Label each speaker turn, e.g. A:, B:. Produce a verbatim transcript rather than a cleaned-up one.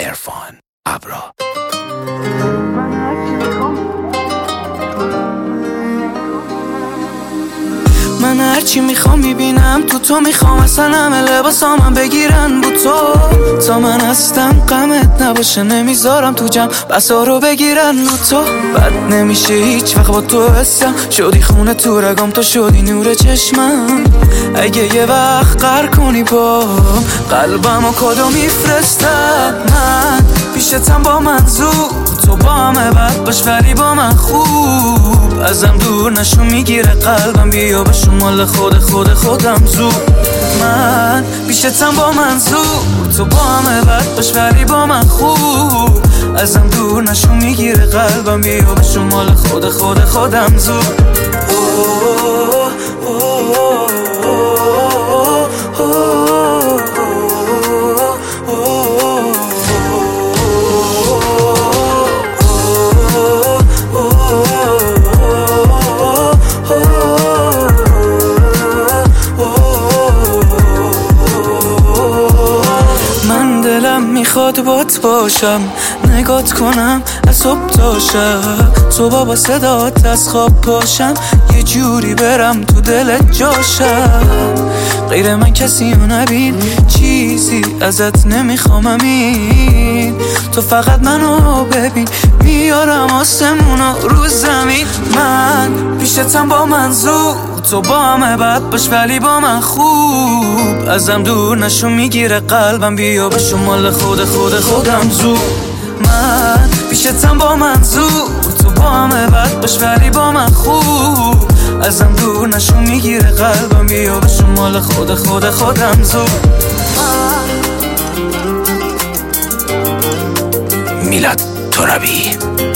A: عرفان ابرا.
B: من هرچی میخوام میبینم تو تو، میخوام اصلا همه لباسامم بگیرن بو تو. تا من هستم غمت نباشه، نمیذارم تو جمع بسا رو بگیرن رو تو. بد نمیشه هیچ وقت با تو حسم، شدی خونه تو رگام، تو شدی نور چشمم. اگه یه وقت قهر کنی با قلبم و کدو میفرستم. من پیشتم با منظور تو با همه بد باش ولی با من خوب. ازم دور نشو میگیره قلبم، بیا به شمال خود خود خودم زود. من پیشتم با منظور تو با همه بد باش ولی با من خوب. ازم دور نشو میگیره قلبم، بیا به شمال خود خود خودم زود. میخواد بات باشم، نگات کنم از صبح تا شب. تو بابا صدات از خواب پاشم، یه جوری برم تو دلت جاشم. غیر من کسی رو نبین، چیزی ازت نمیخوام امین. تو فقط منو ببین، میارم آسمونا رو زمین. من پیشتم با منظور تو با همه بد باش ولی با من خوب. ازم دور نشو میگیره قلبم، بیا به شمال خود خود خودم زود. من پیشتم با منظور تو با همه بد باش ولی با من خوب. ازم دور نشو میگیره قلبم، بیا به شمال خود خود خودم زود.
A: میلاد ترابی.